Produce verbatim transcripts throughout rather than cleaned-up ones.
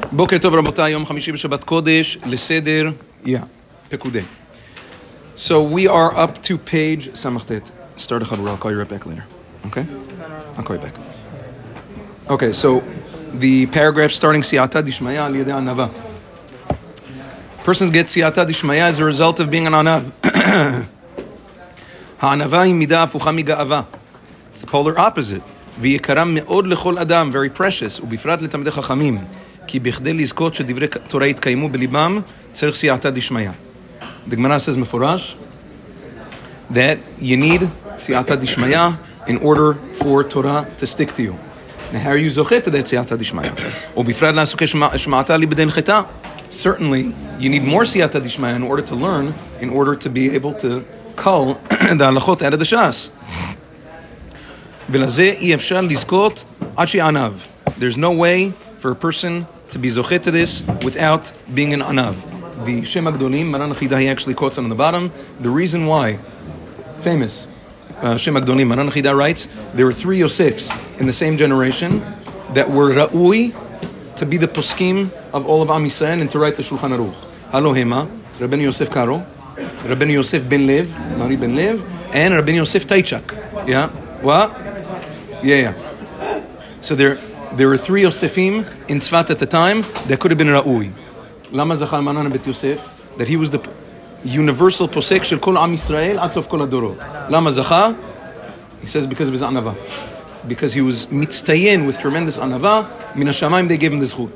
בוקר טוב רבותיי, יום חמישי בשבת קודש, לסדר, yeah, פקודי. So we are up to page Samachtet. Start a chadra, I'll call you right back later. Okay? I'll call you back. Okay, so the paragraph starting Siyata Dishmaya al Yedei Anava. Persons get Siyata Dishmaya as a result of being an Anav. Ha'anava hi midah afucha miga'ava. It's the polar opposite. V'yikaram me'od lechol adam, very precious, ubifrat letamdei chachamim. כי בכדי לזכות שדברי תורה יתקיימו בליבם, צריך סייעתא דשמיא. The Gemara says מפורש that you need סייעתא דשמיא in order for Torah to stick to you. Now, how are you זוכה to that סייעתא דשמיא? ובפרט לעסוקי שמעתא ליבדי הנחתה. Certainly, you need more סייעתא דשמיא in order to learn, in order to be able to call the הלכות out of the ש"ס. ולזה אי אפשר לזכות עד שיענב. There's no way for a person to be zochet to this without being an anav. The Shem Agdolim, Maran Achida, he actually quotes on the bottom. The reason why, famous uh, Shem Agdolim, Maran Achida writes, there were three Yosefs in the same generation that were ra'ui to be the poskim of all of Am Yisrael and to write the Shulchan Aruch. Halo Hema, Rabbeinu Yosef Karo, Rabbeinu Yosef Ben Lev, Mari Ben Lev, and Rabbeinu Yosef Taichak. Yeah? What? Yeah, yeah. So there There were three Yosefim in Tzfat at the time that could have been Ra'ui. Lama Zachal Manan Bet Yosef, that he was the universal posek shel kol Am Yisrael ad sof kol hadorot. Lama Zachal? He says because of his anava. Because he was mitztayen with tremendous anava, min hashamayim they gave him the zchut.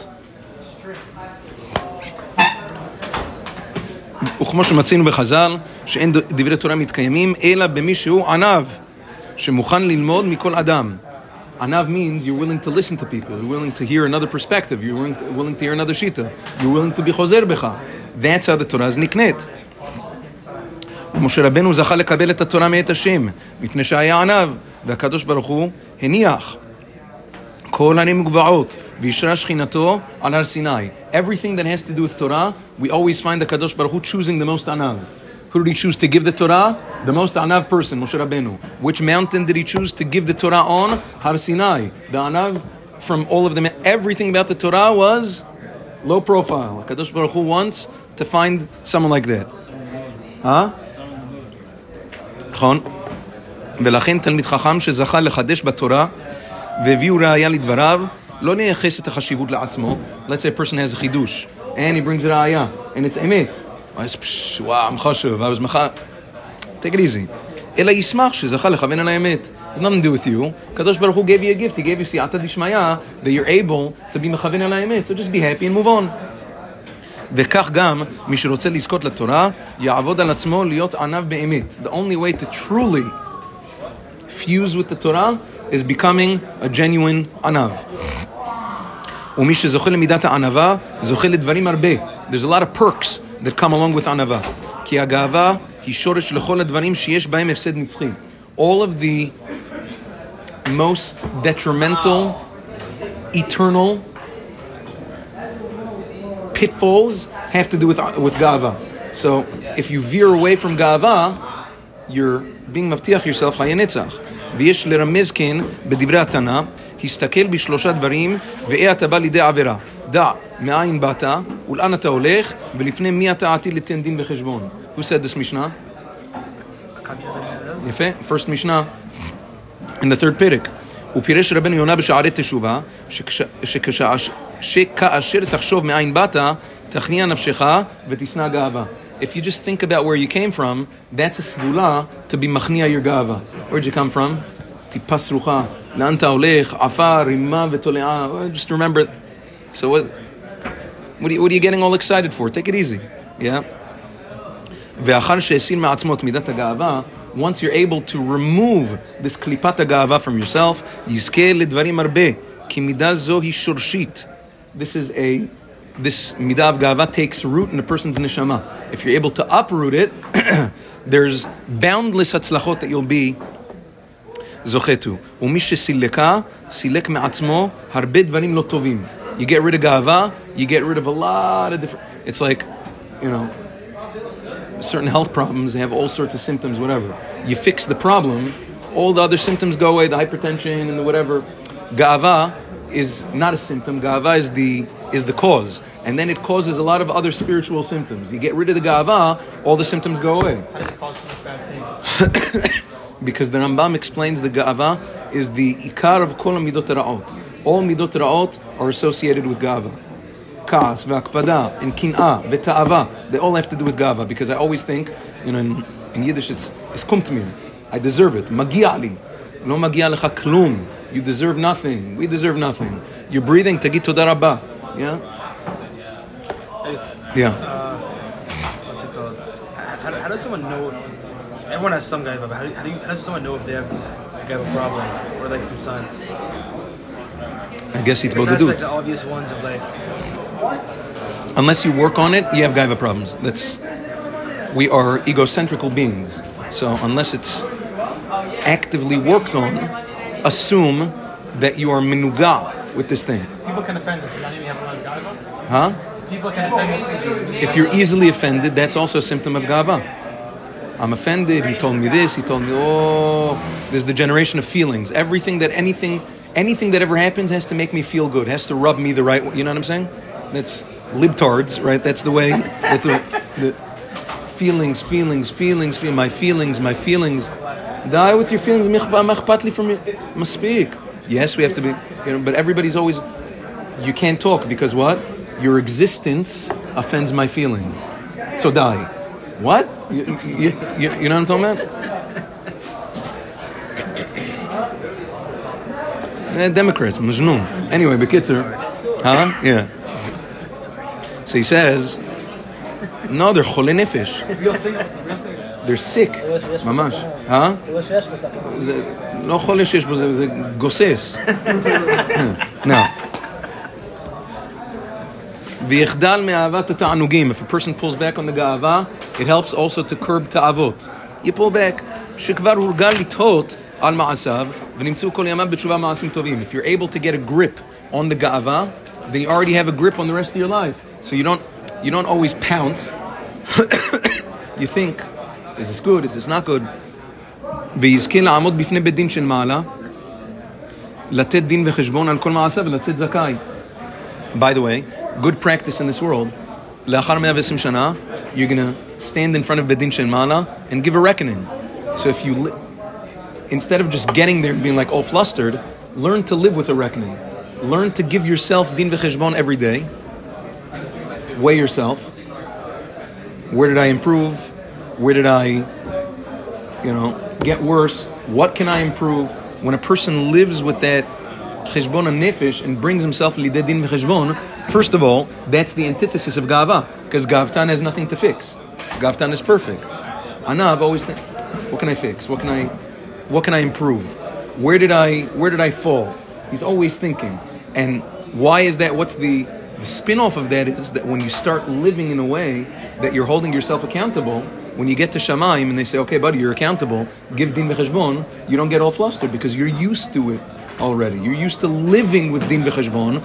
וכמו שמצינו בחז"ל, שאין דברי תורה מתקיימים, אלא במי שהוא ענב, שמוכן ללמוד מכל אדם. Anav means you're willing to listen to people, you're willing to hear another perspective, you're willing to, willing to hear another shita, you're willing to be chozer becha. That's how the Torah is niknet. ומשה רבנו זכה לקבל את התורה מאת השם, מפני שהיה ענב, והקדוש ברוך הוא הניח כל ערים וגבעות, וישרה שכינתו על הר סיני. Everything that has to do with Torah, we always find the Kadosh Baruch Hu choosing the most anav. Who did he choose to give the Torah? The most anav person, Moshe Rabbeinu. Which mountain did he choose to give the Torah on? Har Sinai. The anav from all of them, everything about the Torah was low profile. Kadosh Baruch Hu wants to find someone like that. Huh? נכון. ולכן תלמיד חכם שזכה לחדש בתורה והביאו ראיה לדבריו, לא נייחס את החשיבות לעצמו. Let's say a person has a חידוש and he brings a ראיה and it's אמת. Wow, I'm chashuv. I was mecha. Take it easy. Ela yismach shezachah lechaven al haemet. Has nothing to do with you. Kadosh Baruch Hu gave you a gift. He gave you siyata dishmaya that you're able to be mechaven al haemet. So just be happy and move on. וכך גם מי שרוצה לזכות לתורה יעבוד על עצמו להיות ענב באמת. The only way to truly fuse with the Torah is becoming a genuine ענב. ומי שזוכה למידת הענבה זוכה לדברים הרבה. There's a lot of perks that come along with anava. כי הגאווה היא שורש לכל הדברים שיש בהם הפסד נצחי. All of the most detrimental, eternal pitfalls have to do with with ga'ava. So if you veer away from ga'ava, you're being מבטיח yourself חיי נצח. ויש לרמז כן בדברי התנא, הסתכל בשלושה דברים ואי אתה בא לידי עבירה. דע מאין באת ולאן אתה הולך ולפני מי אתה עתיד ליתן דין וחשבון. Who said this Mishnah? יפה, first Mishnah in the third פרק. ופירש רבנו יונה בשערי תשובה שכאשר תחשוב מאין באת תכניע נפשך ותשנא גאווה. If you just think about where you came from, that's a סגולה to be מכניע your גאווה. Where'd you come from? טיפה סרוחה. לאן אתה הולך? עפר, רימה ותולעה. Just remember. So what, what, are you, what are you getting all excited for? Take it easy. Yeah? ואחר שהסיר מעצמו את מידת הגאווה, once you're able to remove this קליפת הגאווה from yourself, יזכה לדברים הרבה, כי מידה זו היא שורשית. This is a, this מידה of גאווה takes root in a person's neshama. If you're able to uproot it, there's boundless הצלחות that you'll be זוכתו. ומי שסילקה, סילק מעצמו הרבה דברים לא טובים. You get rid of gava, you get rid of a lot of different... It's like, you know, certain health problems, they have all sorts of symptoms, whatever. You fix the problem, all the other symptoms go away, the hypertension and the whatever. Gava is not a symptom. Ga'ava is the is the cause, and then it causes a lot of other spiritual symptoms. You get rid of the ga'ava, all the symptoms go away. How does it cause such bad things? Because the Rambam explains the ga'ava is the ikar of kol midot ra'ot. All midot ra'ot are associated with ga'ava. Ka'as, ve'akpada, and kin'ah, ve'ta'ava, they all have to do with ga'ava. Because I always think, you know, in, in Yiddish it's es kommt mir. I deserve it. Magia li. Lo magia lecha klum. You deserve nothing. We deserve nothing. You're breathing, tagit toda rabba. Yeah? Yeah. Uh, what's it called? How, how does someone know if... Everyone has some gaiva, but how, do you, how, do you, how does someone know if they have a gaiva problem or like some signs? I guess it's Besides bodedut. like the obvious ones of like... Unless you work on it, you have gaiva problems. That's... We are egocentrical beings. So unless it's actively worked on, assume that you are menuga with this thing. People can offend us. Does that mean we have a lot of gaiva? Huh? People can offend us easily. If you're easily offended, that's also a symptom of gava. I'm offended, he told me this, he told me, oh, there's the generation of feelings. Everything that, anything, anything that ever happens has to make me feel good, has to rub me the right way. You know what I'm saying? That's libtards, right? That's the way, that's the, the feelings, feelings, feelings, feel, my feelings, my feelings. Die with your feelings, machpatli from you. Must speak. Yes, we have to be, you know, but everybody's always, you can't talk because what? Your existence offends my feelings. So die. What? You, you, you, you know what I'm talking about? Eh, Democrats, Majnoon. Anyway, Bekitzer. Huh? Yeah. So he says, no, they're chole nefesh. They're sick. Mamash. Huh? לא חולה שיש בו, זה גוסס. Now. ויחדל מאהבת התענוגים. If a person pulls back on the ga'ava, it helps also to curb ta'avot. You pull back. שכבר הורגל לתהות על מעשיו, ונמצאו כל ימיו בתשובה מעשים טובים. If you're able to get a grip on the ga'ava, then you already have a grip on the rest of your life. So you don't, you don't always pounce. You think, is this good? Is this not good? ויזכה לעמוד בפני בית דין של מעלה, לתת דין וחשבון על כל מעשיו ולצאת זכאי. By the way, good practice in this world, לאחר מאה ועשרים שנה, you're going to stand in front of בית דין של מעלה and give a reckoning. So if you, li- instead of just getting there and being like all flustered, learn to live with a reckoning. Learn to give yourself din v'cheshbon every day. Weigh yourself. Where did I improve? Where did I, you know, get worse? What can I improve? When a person lives with that cheshbon and nefesh and brings himself lidei din v'cheshbon, first of all, that's the antithesis of ga'ava, because ga'avtan has nothing to fix. Ga'avtan is perfect. Anav always think, what can I fix? What can I, what can I improve? Where did I, where did I fall? He's always thinking. And why is that? What's the, the spin-off of that is that when you start living in a way that you're holding yourself accountable, when you get to Shamayim and they say, okay, buddy, you're accountable, give din v'cheshbon, you don't get all flustered because you're used to it already. You're used to living with din v'cheshbon.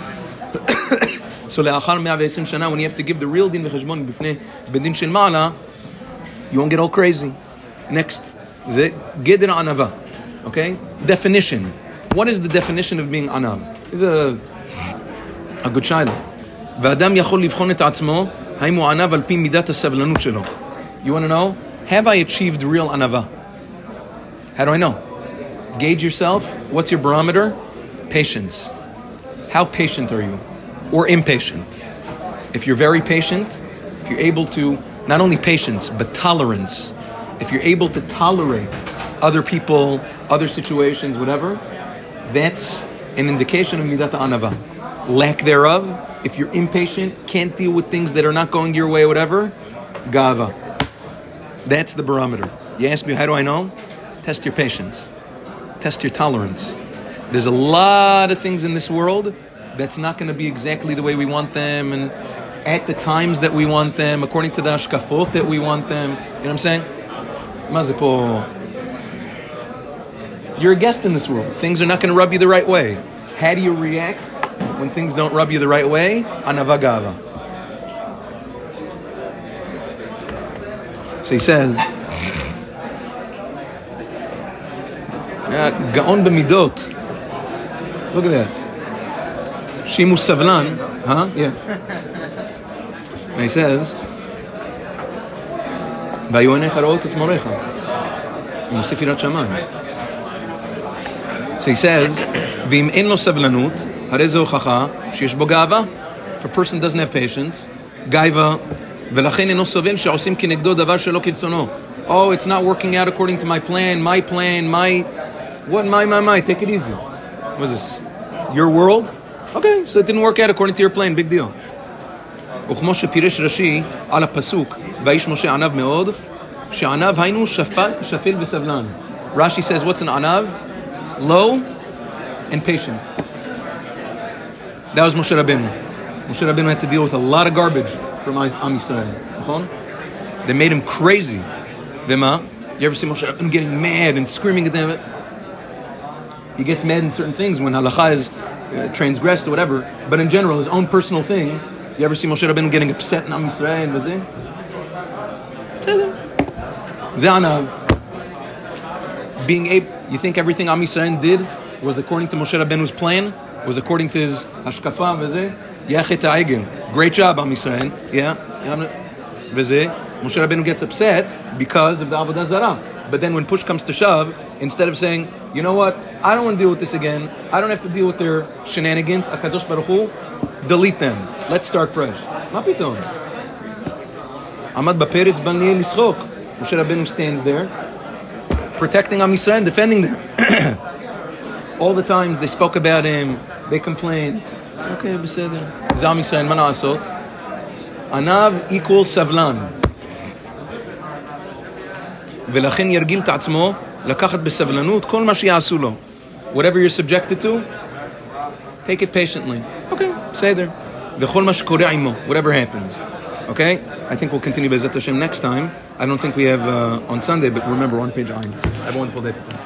So le'achar mea ve'esim shana, when you have to give the real din v'cheshbon b'fnei b'din shel ma'ala, you won't get all crazy. Next, ze geder anava. Okay? Definition. What is the definition of being anav? It's a, a good shayla. V'adam yachol livchon et atzmo, haim hu anav al pi midat hasavlanut shelo. You want to know? Have I achieved real anava? How do I know? Gauge yourself. What's your barometer? Patience. How patient are you? Or impatient? If you're very patient, if you're able to, not only patience, but tolerance, if you're able to tolerate other people, other situations, whatever, that's an indication of midat anava. Lack thereof, if you're impatient, can't deal with things that are not going your way, whatever, gava. That's the barometer. You ask me, how do I know? Test your patience. Test your tolerance. There's a lot of things in this world that's not going to be exactly the way we want them and at the times that we want them, according to the ashkafot that we want them. You know what I'm saying? Mazipo. You're a guest in this world. Things are not going to rub you the right way. How do you react when things don't rub you the right way? Anava gava. So he says, Gaon b'midot. Look at that. Shimu Savlan, huh? Yeah. And he says, והיו עיניך ראות את מוריך. הוא מוסיף יראת שמיים. So he says, ואם אין לו סבלנות, הרי זו הוכחה שיש בו גאווה. If a person doesn't have patience, גאווה, ולכן אינו סובל שעושים כנגדו דבר שלא כרצונו. Oh, it's not working out according to my plan, my plan, my... What, my, my, my, take it easy. What is this? Your world? Okay, so it didn't work out according to your plan, big deal. וכמו שפירש רש"י על הפסוק, והאיש משה ענב מאוד, שענב היינו שפל, שפל וסבלן. Rashi says, what's an anav? Low and patient. That was Moshe Rabbeinu. Moshe Rabbeinu had to deal with a lot of garbage from Am Yisrael. They made him crazy. Vema, you ever see Moshe Rabbeinu getting mad and screaming at them? He gets mad in certain things when halacha is uh, transgressed or whatever, but in general, his own personal things. You ever see Moshe Rabbeinu getting upset in Am Yisrael? Zanav. Being able, you think everything Am Yisrael did was according to Moshe Rabbeinu's plan? Was according to his hashkafa? Yachet ha'egel. Great job, Am Yisrael. Yeah. Moshe Rabbeinu gets upset because of the Avodah Zarah. But then when push comes to shove, instead of saying, you know what, I don't want to deal with this again. I don't have to deal with their shenanigans. HaKadosh Baruch Hu, delete them. Let's start fresh. Ma pitom. Amad b'peretz b'nei lischok. Moshe Rabbeinu stands there, protecting Am Yisrael, defending them. All the times they spoke about him, they complained. Okay, beseder. זה Am Yisrael, מה לעשות? ענב equals סבלן. ולכן ירגיל את עצמו לקחת בסבלנות כל מה שיעשו לו. Whatever you're subjected to, take it patiently. Okay, בסדר. וכל מה שקורה עמו, whatever happens. Okay? I think we'll continue Be'ezrat Hashem next time. I don't think we have uh, on Sunday, but remember, on page nine. Have a wonderful day.